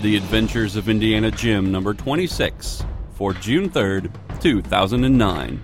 The Adventures of Indiana Jim, number 26, for June 3rd, 2009.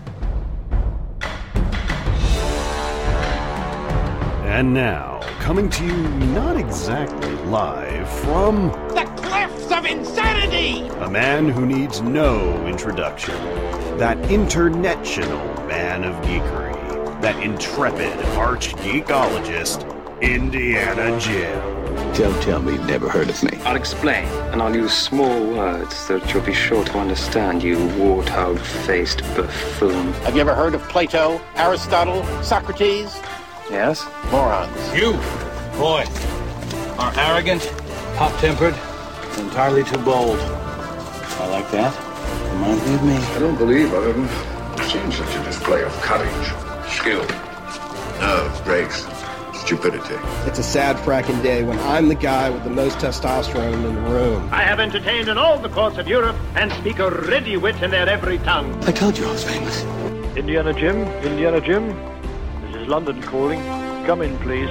And now, coming to you not exactly live from the cliffs of insanity! A man who needs no introduction. That international man of geekery. That intrepid arch-geekologist, Indiana Jim. Don't tell me you've never heard of me. I'll explain, and I'll use small words that you'll be sure to understand, you warthog-faced buffoon. Have you ever heard of Plato, Aristotle, Socrates? Yes? Morons. You, boy, are arrogant, hot-tempered, entirely too bold. I like that. Reminds me of me. I don't believe I've ever seen such a display of courage, skill, nerve, grace, stupidity. It's a sad fracking day when I'm the guy with the most testosterone in the room. I have entertained in all the courts of Europe and speak a ready wit in their every tongue. I told you I was famous. Indiana Jim, Indiana Jim. This is London calling. Come in, please.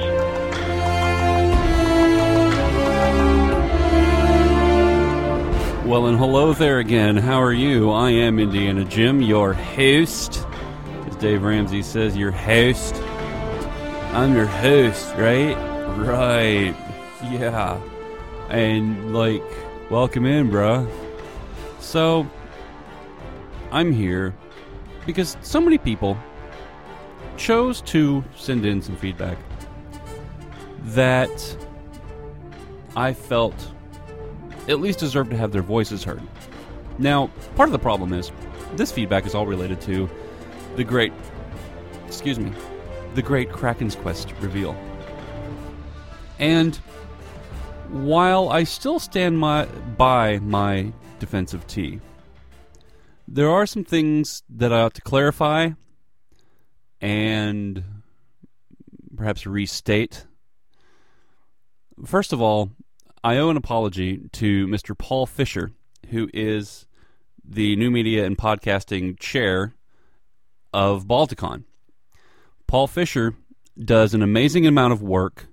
Well, and hello there again. How are you? I am Indiana Jim, your host. As Dave Ramsey says, your host. I'm your host, right? Right. Yeah. And, welcome in, bruh. So, I'm here because so many people chose to send in some feedback that I felt at least deserved to have their voices heard. Now, part of the problem is this feedback is all related to the great Kraken's Quest reveal. And while I still stand by my defense of T, there are some things that I ought to clarify and perhaps restate. First of all, I owe an apology to Mr. Paul Fisher, who is the new media and podcasting chair of Balticon. Paul Fisher does an amazing amount of work,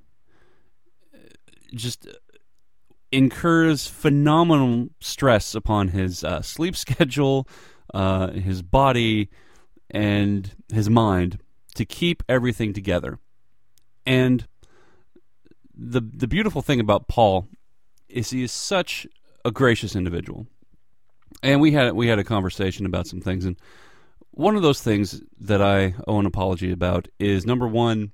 just incurs phenomenal stress upon his sleep schedule, his body, and his mind to keep everything together. And the beautiful thing about Paul is he is such a gracious individual. And we had a conversation about some things, and one of those things that I owe an apology about is, number one,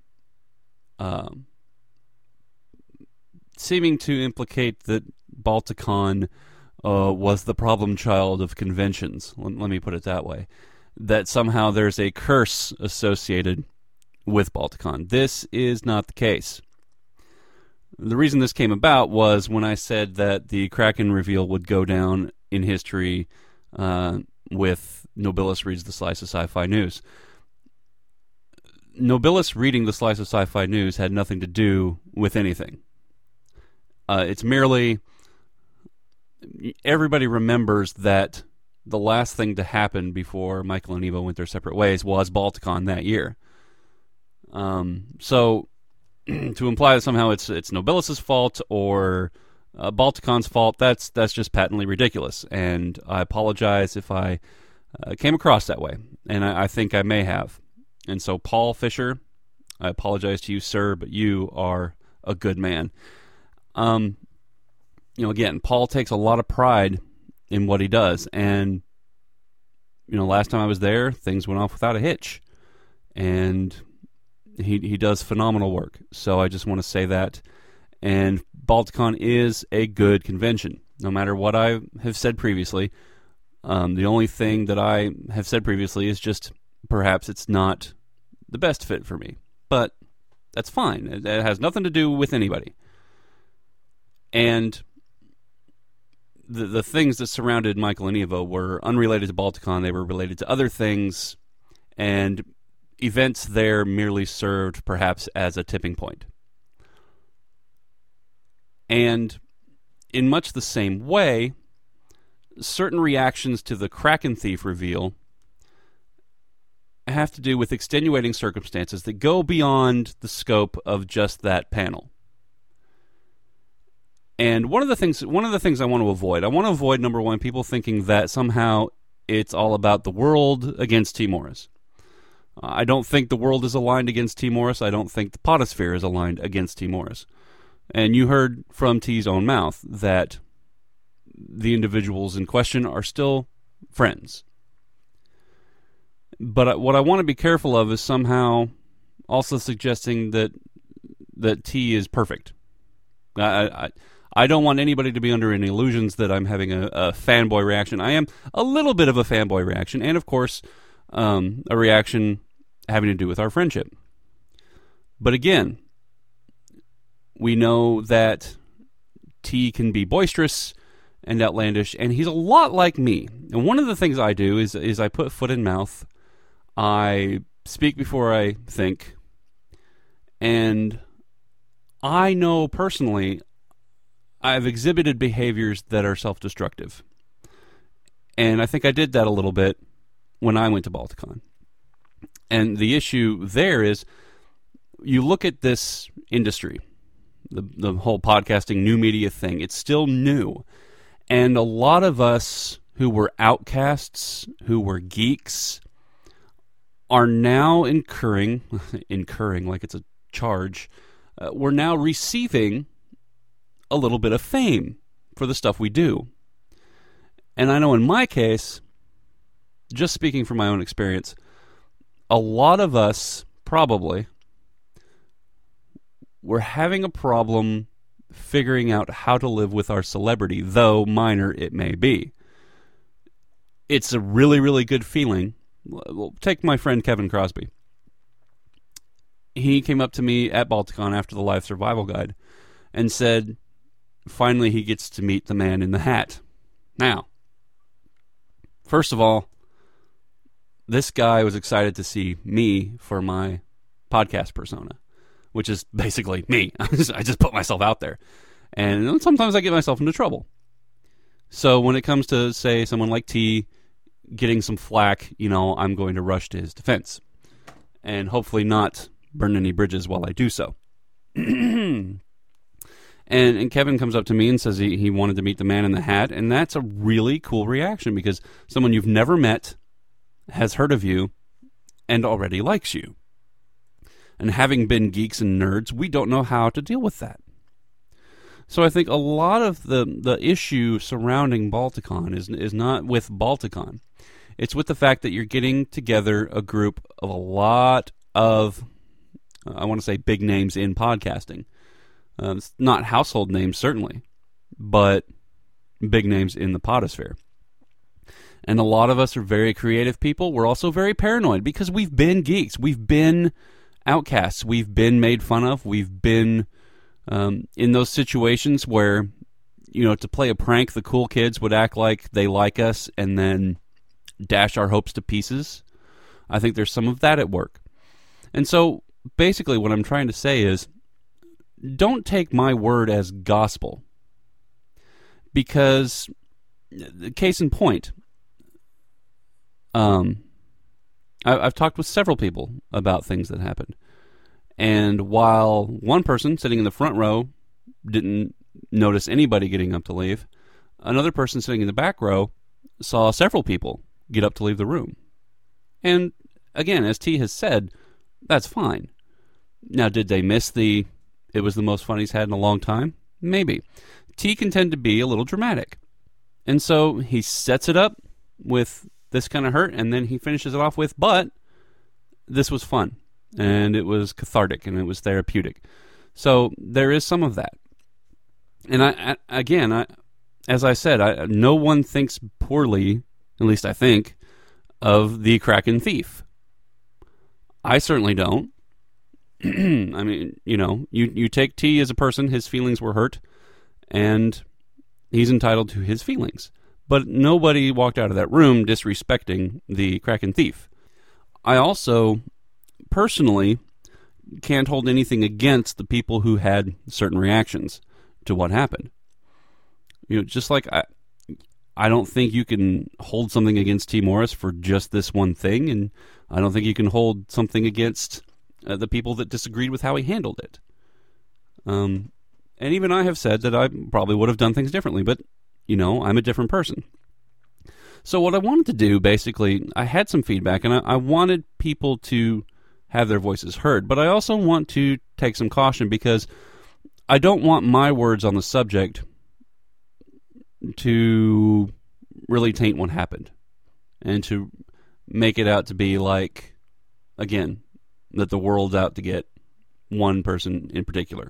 seeming to implicate that Balticon was the problem child of conventions. Let me put it that way. That somehow there's a curse associated with Balticon. This is not the case. The reason this came about was when I said that the Kraken reveal would go down in history with Nobilis Reads the Slice of Sci-Fi News. Nobilis reading the Slice of Sci-Fi News had nothing to do with anything. It's merely everybody remembers that the last thing to happen before Michael and Evo went their separate ways was Balticon that year. So to imply that somehow it's Nobilis' fault or Balticon's fault, that's just patently ridiculous. And I apologize if I came across that way, and I think I may have. And so, Paul Fisher, I apologize to you, sir, but you are a good man. Again, Paul takes a lot of pride in what he does, and last time I was there, things went off without a hitch, and he does phenomenal work. So I just want to say that. And Balticon is a good convention, no matter what I have said previously. The only thing that I have said previously is just perhaps it's not the best fit for me. But that's fine. It has nothing to do with anybody. And the things that surrounded Michael and Evo were unrelated to Balticon. They were related to other things, and events there merely served perhaps as a tipping point. And in much the same way, certain reactions to the Kraken Thief reveal have to do with extenuating circumstances that go beyond the scope of just that panel. And one of the things I want to avoid, number one, people thinking that somehow it's all about the world against T. Morris. I don't think the world is aligned against T. Morris. I don't think the potosphere is aligned against T. Morris. And you heard from T's own mouth that the individuals in question are still friends. But what I want to be careful of is somehow also suggesting that T is perfect. I don't want anybody to be under any illusions that I'm having a fanboy reaction. I am a little bit of a fanboy reaction, and of course, a reaction having to do with our friendship. But again, we know that T can be boisterous and outlandish, and he's a lot like me. And one of the things I do is I put foot in mouth. I speak before I think, and I know personally I've exhibited behaviors that are self-destructive. And I think I did that a little bit when I went to Balticon. And the issue there is, you look at this industry, the whole podcasting, new media thing, it's still new. And a lot of us who were outcasts, who were geeks, are now incurring like it's a charge, we're now receiving a little bit of fame for the stuff we do. And I know in my case, just speaking from my own experience, a lot of us probably were having a problem figuring out how to live with our celebrity, though minor it may be. It's a really, really good feeling. Take my friend Kevin Crosby. He came up to me at Balticon after the Live Survival Guide and said, finally he gets to meet the man in the hat. Now, first of all, this guy was excited to see me for my podcast persona, which is basically me. I just put myself out there. And sometimes I get myself into trouble. So when it comes to, say, someone like T getting some flack, I'm going to rush to his defense. And hopefully not burn any bridges while I do so. And Kevin comes up to me and says he wanted to meet the man in the hat, and that's a really cool reaction because someone you've never met has heard of you and already likes you. And having been geeks and nerds, we don't know how to deal with that. So I think a lot of the issue surrounding Balticon is not with Balticon. It's with the fact that you're getting together a group of a lot of, I want to say, big names in podcasting. It's not household names, certainly, but big names in the potosphere. And a lot of us are very creative people. We're also very paranoid because we've been geeks. We've been outcasts. We've been made fun of. We've been in those situations where, to play a prank, the cool kids would act like they like us and then dash our hopes to pieces. I think there's some of that at work. And so basically what I'm trying to say is, don't take my word as gospel. Because, case in point, I've talked with several people about things that happened. And while one person sitting in the front row didn't notice anybody getting up to leave, another person sitting in the back row saw several people get up to leave the room. And again, as T has said, that's fine. Now, did they miss it was the most fun he's had in a long time? Maybe. T can tend to be a little dramatic. And so he sets it up with this kind of hurt, and then he finishes it off with, but this was fun, and it was cathartic, and it was therapeutic. So there is some of that. And as I said, no one thinks poorly, at least I think, of the Kraken Thief. I certainly don't. I mean, you take T as a person, his feelings were hurt, and he's entitled to his feelings. But nobody walked out of that room disrespecting the Kraken Thief. I also, personally, can't hold anything against the people who had certain reactions to what happened. Just like I don't think you can hold something against T. Morris for just this one thing, and I don't think you can hold something against the people that disagreed with how he handled it. And even I have said that I probably would have done things differently, but, I'm a different person. So what I wanted to do, basically, I had some feedback, and I wanted people to have their voices heard, but I also want to take some caution because I don't want my words on the subject to really taint what happened and to make it out to be like, again, that the world's out to get one person in particular.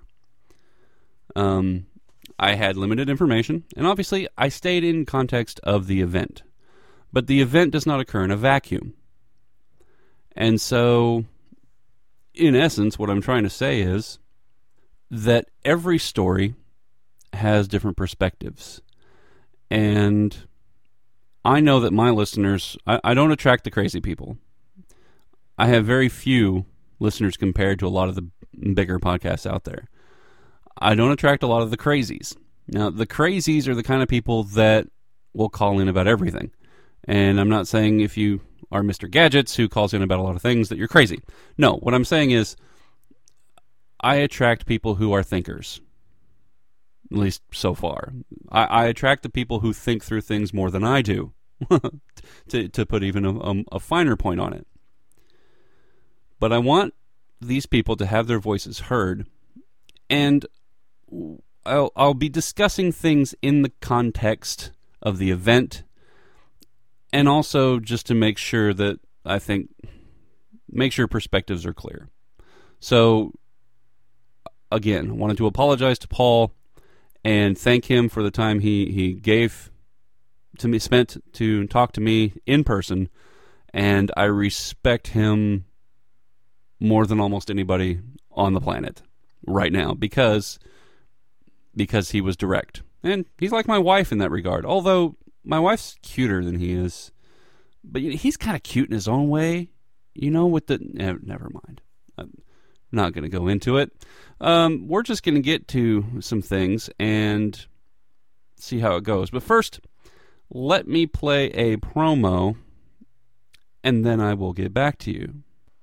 I had limited information, and obviously I stayed in context of the event. But the event does not occur in a vacuum. And so, in essence, what I'm trying to say is that every story has different perspectives. And I know that my listeners, I don't attract the crazy people. I have very few listeners compared to a lot of the bigger podcasts out there. I don't attract a lot of the crazies. Now, the crazies are the kind of people that will call in about everything. And I'm not saying if you are Mr. Gadgets who calls in about a lot of things that you're crazy. No, what I'm saying is I attract people who are thinkers. At least so far. I attract the people who think through things more than I do. to put even a finer point on it. But I want these people to have their voices heard. And I'll be discussing things in the context of the event, and also just to make sure that make sure perspectives are clear. So, again, I wanted to apologize to Paul and thank him for the time he gave to me, spent to talk to me in person, and I respect him more than almost anybody on the planet right now because he was direct. And he's like my wife in that regard, although my wife's cuter than he is. But he's kind of cute in his own way, with the... never mind. I'm not going to go into it. We're just going to get to some things and see how it goes. But first, let me play a promo, and then I will get back to you.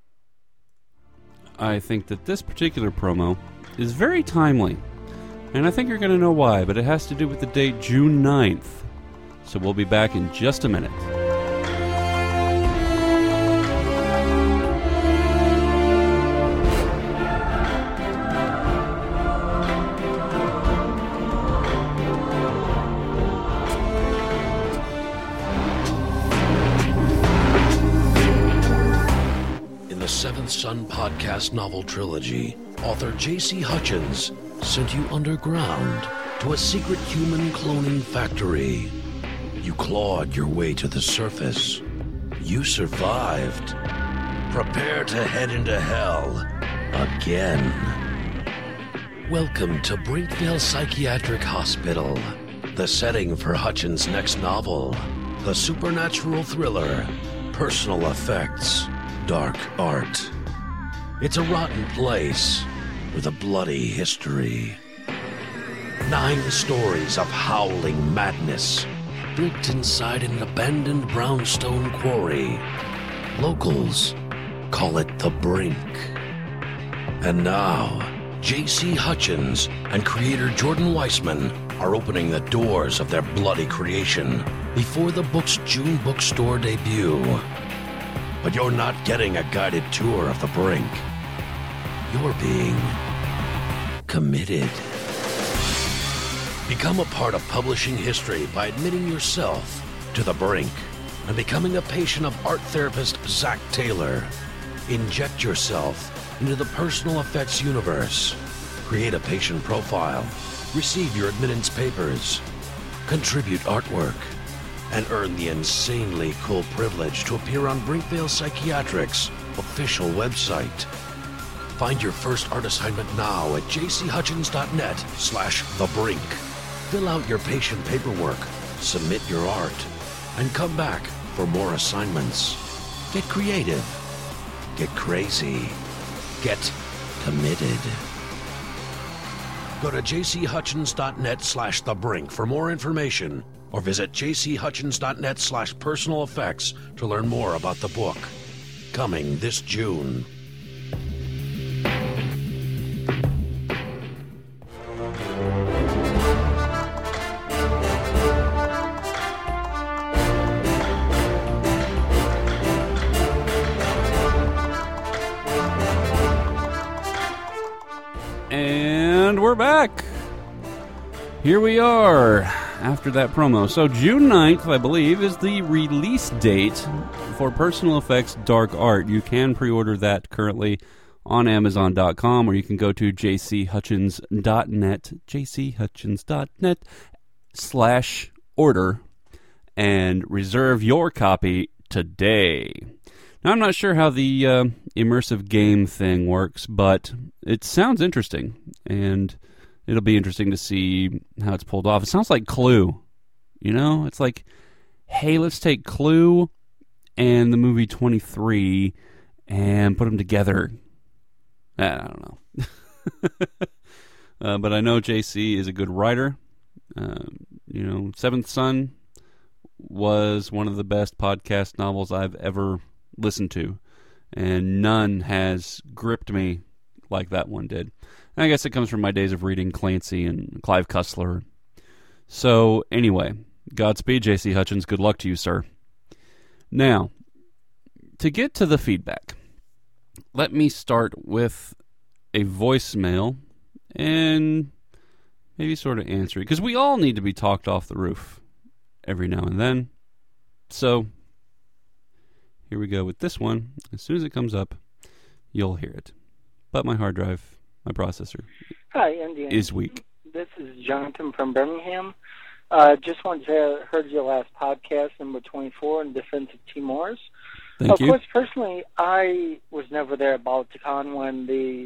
I think that this particular promo is very timely, and I think you're going to know why, but it has to do with the date June 9th. So we'll be back in just a minute. Seventh Son podcast novel trilogy, author J.C. Hutchins sent you underground to a secret human cloning factory. You clawed your way to the surface. You survived. Prepare to head into hell again. Welcome to Brinkville Psychiatric Hospital, the setting for Hutchins' next novel, the supernatural thriller, Personal Effects. Dark art. It's a rotten place with a bloody history. 9 stories of howling madness built inside an abandoned brownstone quarry. Locals call it the Brink. And now, J.C. Hutchins and creator Jordan Weissman are opening the doors of their bloody creation before the book's June bookstore debut. But you're not getting a guided tour of the Brink. You're being committed. Become a part of publishing history by admitting yourself to the Brink and becoming a patient of art therapist Zach Taylor. Inject yourself into the Personal Effects universe. Create a patient profile. Receive your admittance papers. Contribute artwork. And earn the insanely cool privilege to appear on Brinkville Psychiatric's official website. Find your first art assignment now at jchutchins.net/thebrink. Fill out your patient paperwork, submit your art, and come back for more assignments. Get creative. Get crazy. Get committed. Go to jchutchins.net/thebrink for more information. Or visit jchutchins.net/personal-effects to learn more about the book. Coming this June. we're back. Here we are after that promo. So June 9th, I believe, is the release date for Personal Effects Dark Art. You can pre-order that currently on Amazon.com, or you can go to jchutchins.net, jchutchins.net/order, and reserve your copy today. Now, I'm not sure how the immersive game thing works, but it sounds interesting, and it'll be interesting to see how it's pulled off. It sounds like Clue. You know, it's like, hey, let's take Clue and the movie 23 and put them together. I don't know. But I know JC is a good writer. You know, Seventh Son was one of the best podcast novels I've ever listened to, and none has gripped me like that one did. And I guess it comes from my days of reading Clancy and Clive Cussler. So anyway, Godspeed, J.C. Hutchins. Good luck to you, sir. Now, to get to the feedback, let me start with a voicemail and maybe sort of answer it, because we all need to be talked off the roof every now and then. So here we go with this one. As soon as it comes up, you'll hear it. But my hard drive, my processor, Hi, Indian. is weak. This is Jonathan from Birmingham. Just wanted to say I heard your last podcast, number 24, in defense of Timors. Thank you. Of course, personally, I was never there at Balticon when the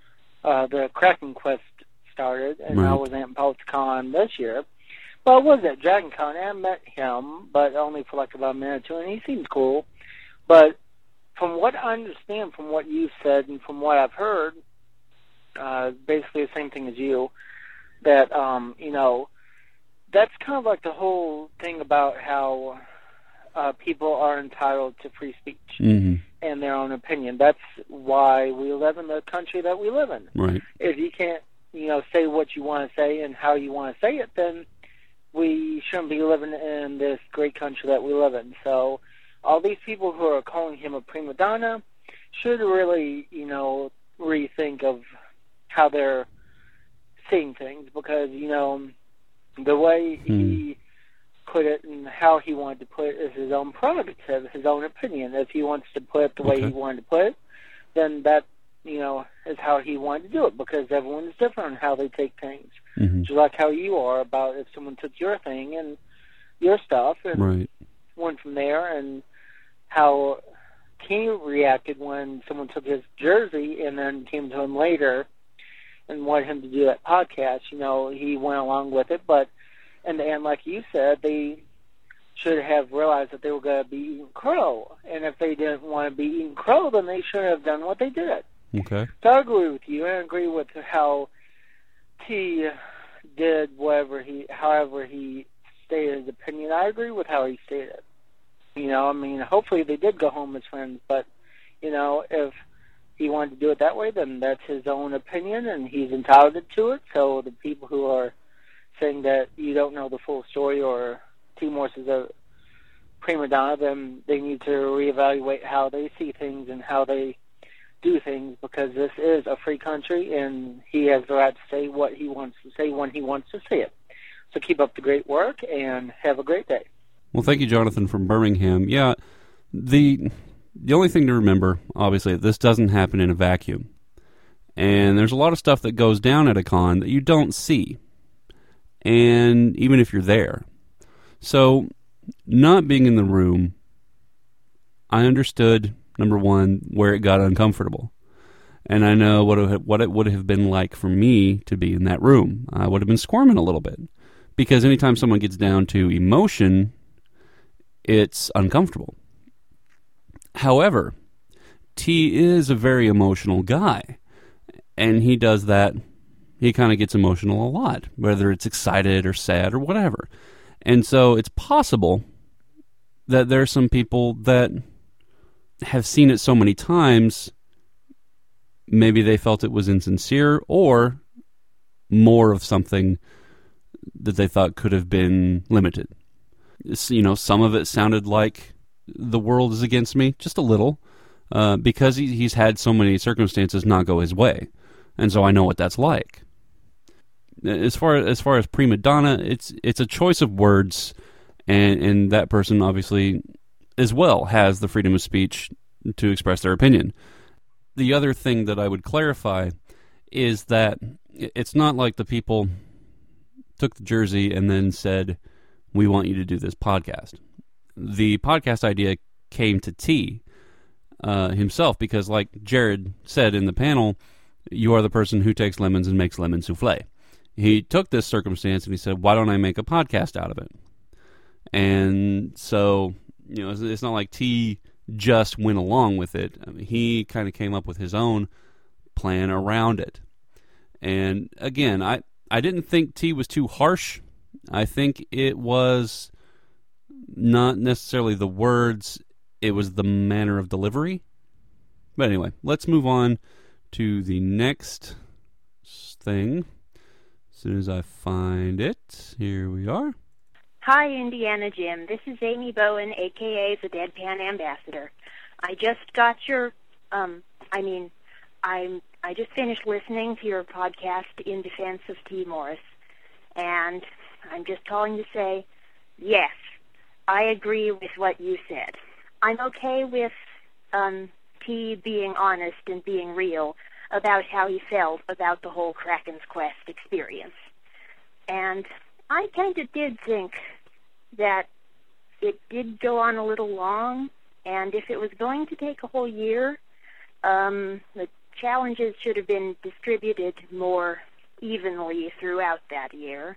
Kraken Quest started, and I wasn't at Balticon this year. But I was at Dragon Con, and I met him, but only for like about a minute or two, and he seems cool. But from what I understand, from what you said, and from what I've heard, basically the same thing as you, that, you know, that's kind of like the whole thing about how people are entitled to free speech and their own opinion. That's why we live in the country that we live in. Right. If you can't, you know, say what you want to say and how you want to say it, then we shouldn't be living in this great country that we live in. So all these people who are calling him a prima donna should really, you know, rethink of how they're seeing things, because, you know, the way he put it and how he wanted to put it is his own prerogative, his own opinion. If he wants to put it the way he wanted to put it, then that, you know, is how he wanted to do it, because everyone is different on how they take things. Just like how you are about if someone took your thing and your stuff and went from there, and how he reacted when someone took his jersey and then came to him later and wanted him to do that podcast. You know, he went along with it, but in the end, like you said, they should have realized that they were going to be eating crow. And if they didn't want to be eating crow, then they should have done what they did. Okay. So I agree with you. I agree with how T did however he stated his opinion. I agree with how he stated it. You know, I mean, hopefully they did go home as friends, but, you know, if he wanted to do it that way, then that's his own opinion, and he's entitled to it. So the people who are saying that you don't know the full story or Timor is a prima donna, then they need to reevaluate how they see things and how they do things, because this is a free country, and he has the right to say what he wants to say when he wants to say it. So keep up the great work, and have a great day. Well, thank you, Jonathan from Birmingham. Yeah, the only thing to remember, obviously, this doesn't happen in a vacuum. And there's a lot of stuff that goes down at a con that you don't see, and even if you're there. So, not being in the room, I understood, number one, where it got uncomfortable. And I know what it would have been like for me to be in that room. I would have been squirming a little bit. Because anytime someone gets down to emotion, it's uncomfortable. However, T is a very emotional guy. And he does that. He kind of gets emotional a lot, whether it's excited or sad or whatever. And so it's possible that there are some people that have seen it so many times, maybe they felt it was insincere or more of something that they thought could have been limited. You know, some of it sounded like the world is against me, just a little, because he's had so many circumstances not go his way. And so I know what that's like. as far as prima donna, it's a choice of words, and that person obviously as well has the freedom of speech to express their opinion. The other thing that I would clarify is that it's not like the people took the jersey and then said, we want you to do this podcast. The podcast idea came to T himself because, like Jared said in the panel, you are the person who takes lemons and makes lemon souffle. He took this circumstance and he said, why don't I make a podcast out of it? And so, it's not like T just went along with it. I mean, he kind of came up with his own plan around it. And again, I didn't think T was too harsh. I think it was not necessarily the words, it was the manner of delivery. But anyway, let's move on to the next thing. As soon as I find it, here we are. Hi, Indiana Jim. This is Amy Bowen, a.k.a. the Deadpan Ambassador. I just got your, I just finished listening to your podcast in defense of T. Morris, and I'm just calling to say, yes, I agree with what you said. I'm okay with T being honest and being real about how he felt about the whole Kraken's Quest experience. And I kind of did think that it did go on a little long, and if it was going to take a whole year, the challenges should have been distributed more evenly throughout that year.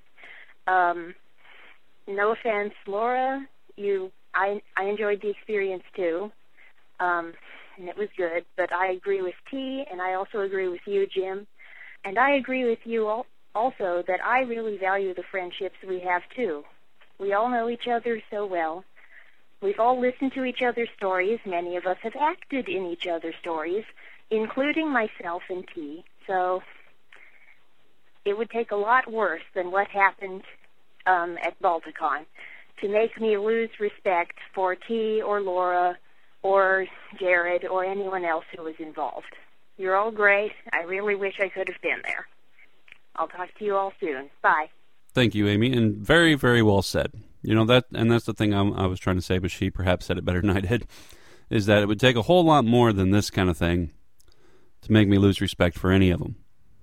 No offense, Laura, I enjoyed the experience too, and it was good, but I agree with T, and I also agree with you, Jim, and I agree with you also that I really value the friendships we have too. We all know each other so well. We've all listened to each other's stories. Many of us have acted in each other's stories, including myself and T. So it would take a lot worse than what happened at Balticon to make me lose respect for T or Laura or Jared or anyone else who was involved. You're all great. I really wish I could have been there. I'll talk to you all soon. Bye. Thank you, Amy, and very, very well said. That's the thing I was trying to say, but she perhaps said it better than I did, is that it would take a whole lot more than this kind of thing to make me lose respect for any of them.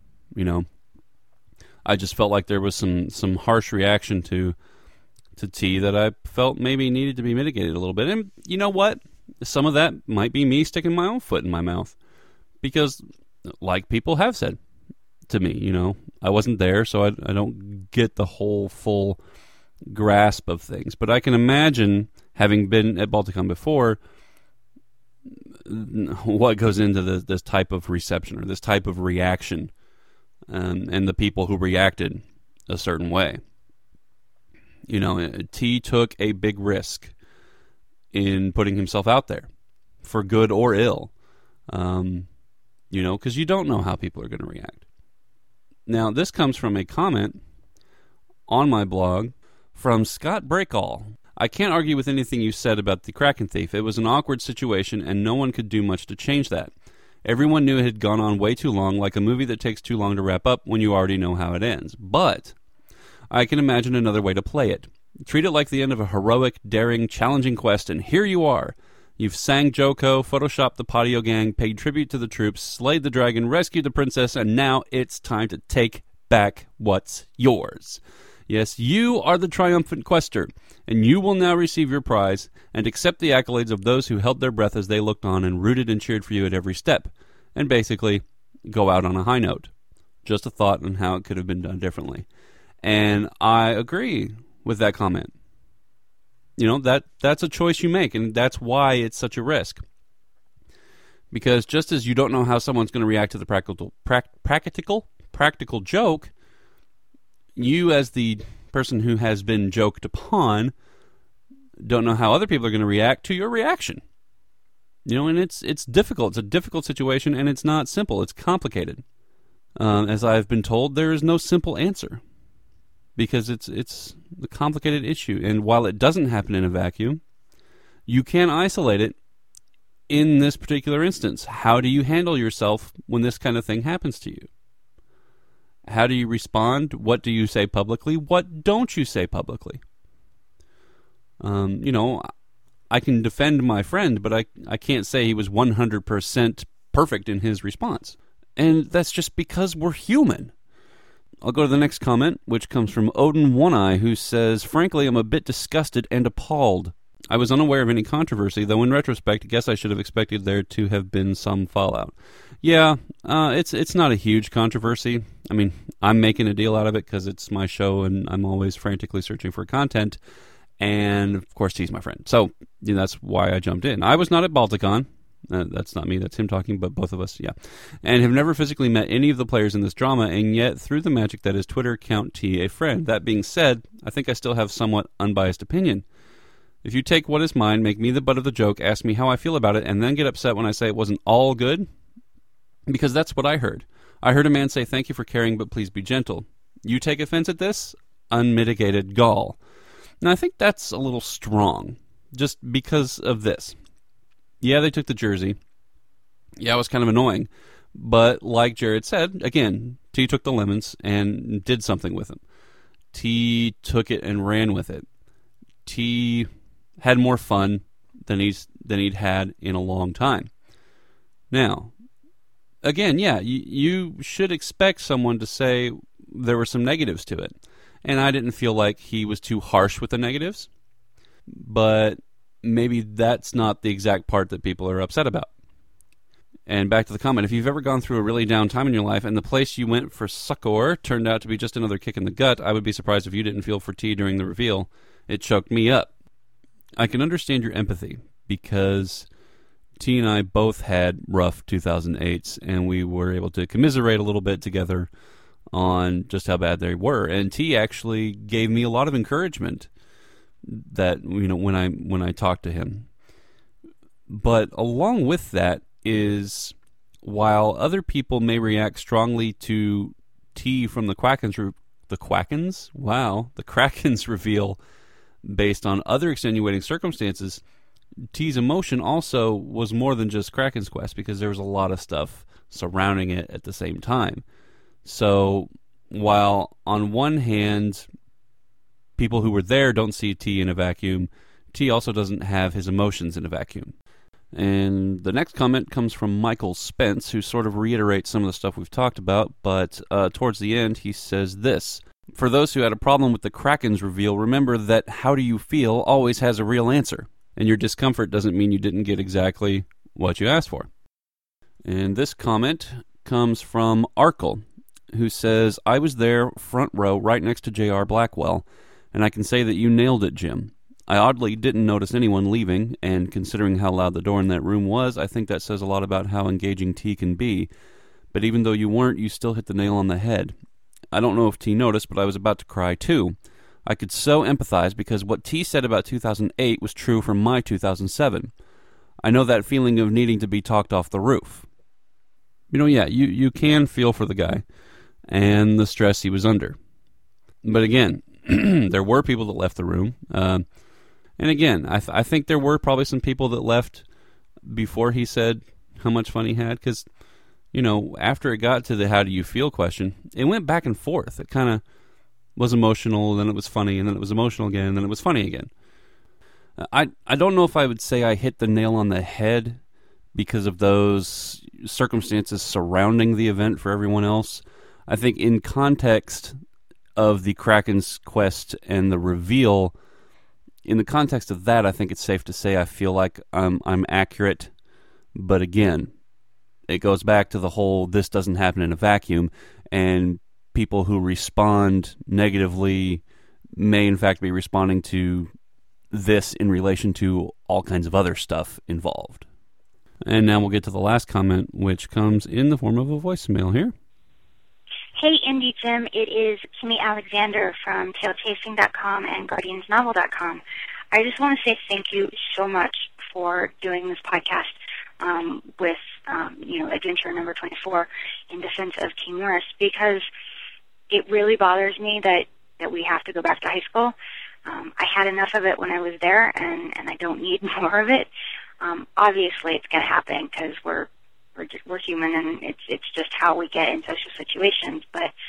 I just felt like there was some harsh reaction to T that I felt maybe needed to be mitigated a little bit. And you know what? Some of that might be me sticking my own foot in my mouth. Because, like people have said to me, I wasn't there, so I don't get the whole full grasp of things. But I can imagine, having been at Balticon before, what goes into this type of reception or this type of reaction, and the people who reacted a certain way. T took a big risk in putting himself out there, for good or ill, because you don't know how people are going to react. Now, this comes from a comment on my blog from Scott Breakall. I can't argue with anything you said about the Kraken Thief. It was an awkward situation, and no one could do much to change that. Everyone knew it had gone on way too long, like a movie that takes too long to wrap up when you already know how it ends. But I can imagine another way to play it. Treat it like the end of a heroic, daring, challenging quest, and here you are. You've sang Joko, photoshopped the Patio Gang, paid tribute to the troops, slayed the dragon, rescued the princess, and now it's time to take back what's yours. Yes, you are the triumphant quester, and you will now receive your prize and accept the accolades of those who held their breath as they looked on and rooted and cheered for you at every step, and basically go out on a high note. Just a thought on how it could have been done differently. And I agree with that comment. That's a choice you make, and that's why it's such a risk. Because just as you don't know how someone's going to react to the practical joke, you as the person who has been joked upon don't know how other people are going to react to your reaction. And it's difficult. It's a difficult situation, and it's not simple. It's complicated. As I've been told, there is no simple answer. Because it's a complicated issue. And while it doesn't happen in a vacuum, you can isolate it in this particular instance. How do you handle yourself when this kind of thing happens to you? How do you respond? What do you say publicly? What don't you say publicly? I can defend my friend, but I can't say he was 100% perfect in his response. And that's just because we're human. I'll go to the next comment, which comes from Odin One Eye, who says, frankly, I'm a bit disgusted and appalled. I was unaware of any controversy, though in retrospect, I guess I should have expected there to have been some fallout. Yeah, it's not a huge controversy. I mean, I'm making a deal out of it because it's my show and I'm always frantically searching for content. And, of course, he's my friend. So, that's why I jumped in. I was not at Balticon. That's not me, that's him talking, but both of us, yeah. And have never physically met any of the players in this drama, and yet, through the magic that is Twitter, count T a friend. That being said, I think I still have somewhat unbiased opinion. If you take what is mine, make me the butt of the joke, ask me how I feel about it, and then get upset when I say it wasn't all good, because that's what I heard. I heard a man say, thank you for caring, but please be gentle. You take offense at this? Unmitigated gall. Now, I think that's a little strong, just because of this. Yeah, they took the jersey. Yeah, it was kind of annoying. But like Jared said, again, T took the lemons and did something with them. T took it and ran with it. T had more fun than he'd had in a long time. Now, again, yeah, you should expect someone to say there were some negatives to it. And I didn't feel like he was too harsh with the negatives. But maybe that's not the exact part that people are upset about. And back to the comment, if you've ever gone through a really down time in your life and the place you went for succor turned out to be just another kick in the gut, I would be surprised if you didn't feel for T during the reveal. It choked me up. I can understand your empathy because T and I both had rough 2008s and we were able to commiserate a little bit together on just how bad they were. And T actually gave me a lot of encouragement that, when I talked to him. But along with that is, while other people may react strongly to T from the Krakens reveal based on other extenuating circumstances, T's emotion also was more than just Kraken's quest, because there was a lot of stuff surrounding it at the same time. So while on one hand people who were there don't see T in a vacuum, T also doesn't have his emotions in a vacuum. And the next comment comes from Michael Spence, who sort of reiterates some of the stuff we've talked about, but towards the end he says this: for those who had a problem with the Kraken's reveal, remember that how do you feel always has a real answer, and your discomfort doesn't mean you didn't get exactly what you asked for. And this comment comes from Arkle, who says, I was there front row right next to J.R. Blackwell, and I can say that you nailed it, Jim. I oddly didn't notice anyone leaving, and considering how loud the door in that room was, I think that says a lot about how engaging T can be. But even though you weren't, you still hit the nail on the head. I don't know if T noticed, but I was about to cry too. I could so empathize because what T said about 2008 was true for my 2007. I know that feeling of needing to be talked off the roof. You can feel for the guy and the stress he was under. But again, there were people that left the room. And again, I think there were probably some people that left before he said how much fun he had. Because, after it got to the how do you feel question, it went back and forth. It kind of was emotional, then it was funny, and then it was emotional again, and then it was funny again. I don't know if I would say I hit the nail on the head because of those circumstances surrounding the event for everyone else. I think in context of the Kraken's quest and the reveal, in the context of that, I think it's safe to say I feel like I'm accurate. But again, it goes back to the whole this doesn't happen in a vacuum, and people who respond negatively may in fact be responding to this in relation to all kinds of other stuff involved. And now we'll get to the last comment, which comes in the form of a voicemail here. Hey, Indie Jim. It is Kimmy Alexander from TailChasing.com and GuardiansNovel.com. I just want to say thank you so much for doing this podcast with, Adventure number 24 in defense of King Morris, because it really bothers me that we have to go back to high school. I had enough of it when I was there, and I don't need more of it. Obviously, it's going to happen because we're human, and it's just how we get in social situations. But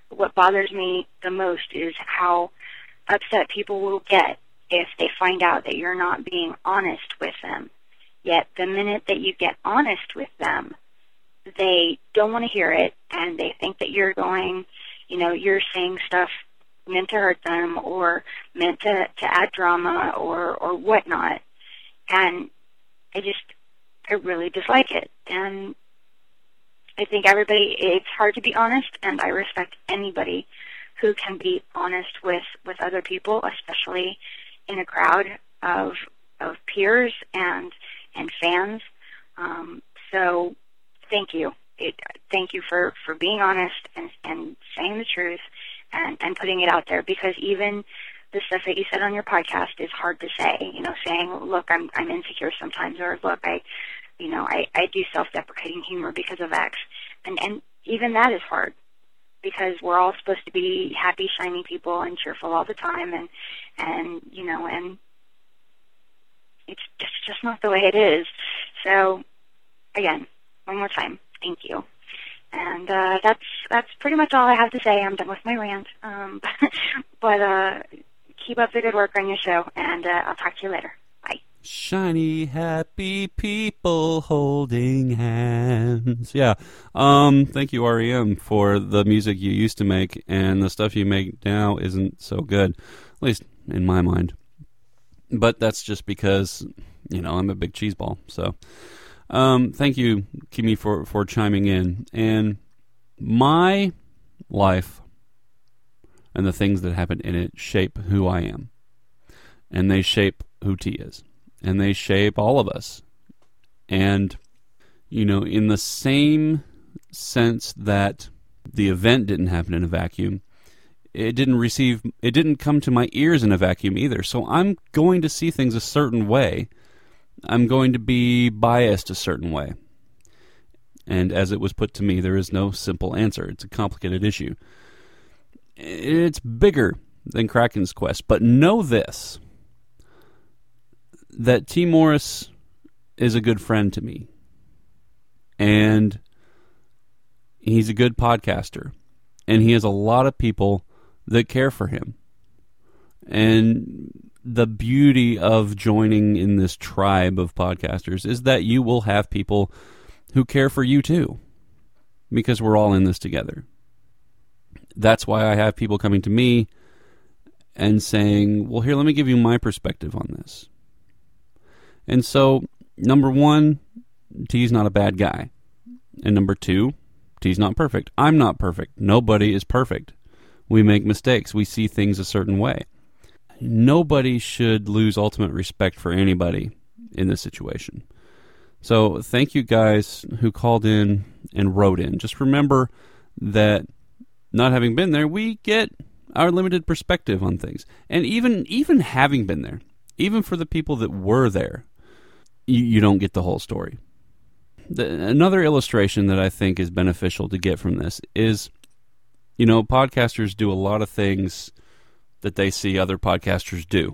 what bothers me the most is how upset people will get if they find out that you're not being honest with them. Yet the minute that you get honest with them, they don't want to hear it, and they think that you're you're saying stuff meant to hurt them or meant to add drama or whatnot. And I really dislike it. And I think it's hard to be honest, and I respect anybody who can be honest with other people, especially in a crowd of peers and fans. So thank you. Thank you for being honest and saying the truth and putting it out there, because even the stuff that you said on your podcast is hard to say. Saying, look, I'm insecure sometimes, or look, I do self-deprecating humor because of X, and even that is hard, because we're all supposed to be happy, shiny people and cheerful all the time, and it's just not the way it is. So again, one more time, thank you. And that's pretty much all I have to say. I'm done with my rant. But keep up the good work on your show, and I'll talk to you later. Bye. Shiny, happy people holding hands. Yeah. Thank you, REM, for the music you used to make, and the stuff you make now isn't so good, at least in my mind. But that's just because, I'm a big cheeseball. So, thank you, Kimi, for chiming in. And my life and the things that happen in it shape who I am. And they shape who T is. And they shape all of us. And, in the same sense that the event didn't happen in a vacuum, it didn't come to my ears in a vacuum either. So I'm going to see things a certain way. I'm going to be biased a certain way. And as it was put to me, there is no simple answer. It's a complicated issue. It's bigger than Kraken's Quest. But know this, that T. Morris is a good friend to me. And he's a good podcaster. And he has a lot of people that care for him. And the beauty of joining in this tribe of podcasters is that you will have people who care for you too, because we're all in this together. That's why I have people coming to me and saying, well, here, let me give you my perspective on this. And so, number one, T's not a bad guy. And number two, T's not perfect. I'm not perfect. Nobody is perfect. We make mistakes. We see things a certain way. Nobody should lose ultimate respect for anybody in this situation. So thank you guys who called in and wrote in. Just remember that not having been there, we get our limited perspective on things. And even having been there, even for the people that were there, you don't get the whole story. Another illustration that I think is beneficial to get from this is, podcasters do a lot of things that they see other podcasters do.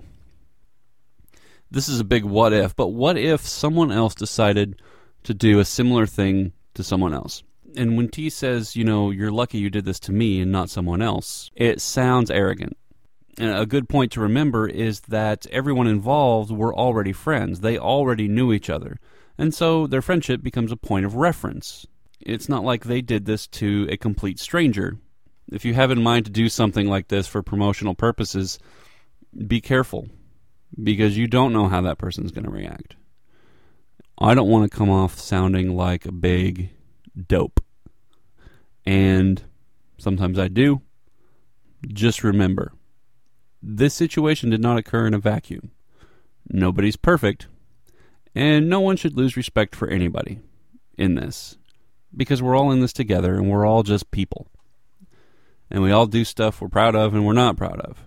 This is a big what if, but what if someone else decided to do a similar thing to someone else? And when T says, you're lucky you did this to me and not someone else, it sounds arrogant. And a good point to remember is that everyone involved were already friends. They already knew each other. And so their friendship becomes a point of reference. It's not like they did this to a complete stranger. If you have in mind to do something like this for promotional purposes, be careful, because you don't know how that person's going to react. I don't want to come off sounding like a big dope. And sometimes I do. Just remember, this situation did not occur in a vacuum. Nobody's perfect, and no one should lose respect for anybody in this, because we're all in this together, and we're all just people. And we all do stuff we're proud of and we're not proud of.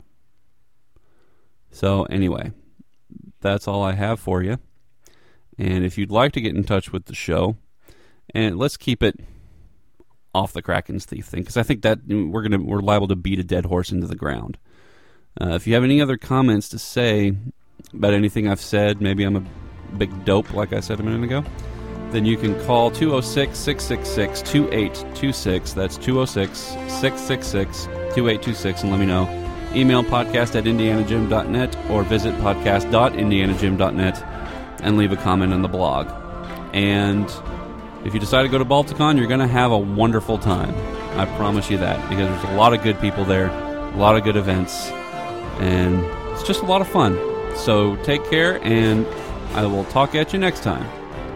So anyway, that's all I have for you. And if you'd like to get in touch with the show, and let's keep it off the Kraken's Thief thing, because I think that we're liable to beat a dead horse into the ground. If you have any other comments to say about anything I've said, maybe I'm a big dope like I said a minute ago, then you can call 206-666-2826. That's 206-666-2826 and let me know. Email podcast@indianagym.net or visit podcast.indianagym.net and leave a comment on the blog. And if you decide to go to Balticon, you're going to have a wonderful time. I promise you that, because there's a lot of good people there, a lot of good events, and it's just a lot of fun. So take care, and I will talk at you next time.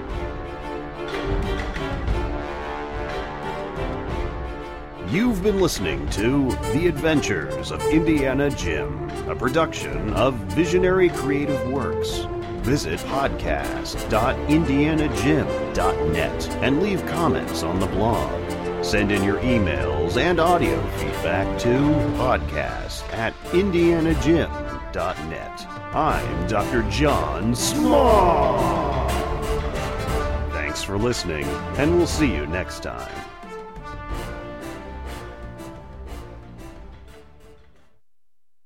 You've been listening to The Adventures of Indiana Jim, a production of Visionary Creative Works. Visit podcast.indianagym.net and leave comments on the blog. Send in your emails and audio feedback to podcast@indianagym.net. I'm Dr. John Small. Thanks for listening, and we'll see you next time.